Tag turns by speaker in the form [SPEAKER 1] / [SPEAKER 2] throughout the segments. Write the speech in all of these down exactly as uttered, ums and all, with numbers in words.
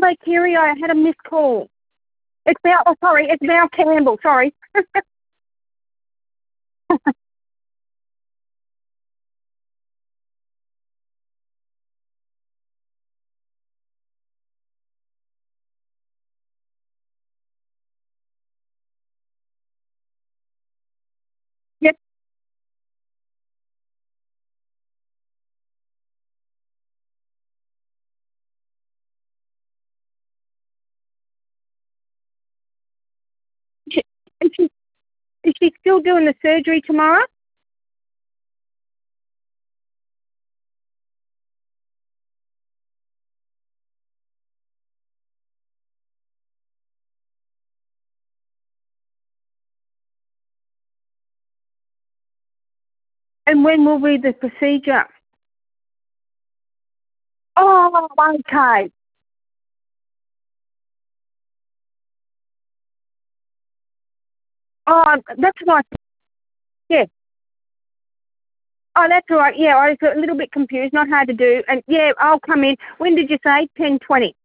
[SPEAKER 1] hello, Kiri. I had a missed call. It's Val. Oh, sorry. It's Val Campbell. Sorry. Yep. She, is, she, is she still doing the surgery tomorrow? And when will be the procedure? Oh, okay. Oh, that's right. Yeah. Oh, that's all right. Yeah, I was a little bit confused. Not hard to do. And yeah, I'll come in. When did you say? Ten twenty.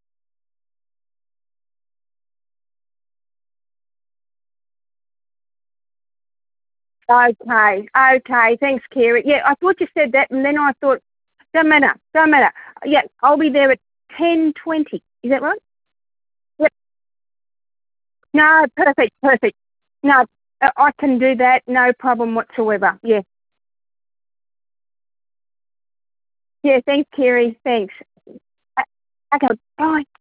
[SPEAKER 1] Okay. Okay. Thanks, Kira. Yeah, I thought you said that, and then I thought, don't matter. Don't matter. Yeah, I'll be there at ten twenty. Is that right? Yep. No, perfect. Perfect. No, I I can do that. No problem whatsoever. Yeah. Yeah. Thanks, Kiri. Thanks. Uh, Okay. Bye.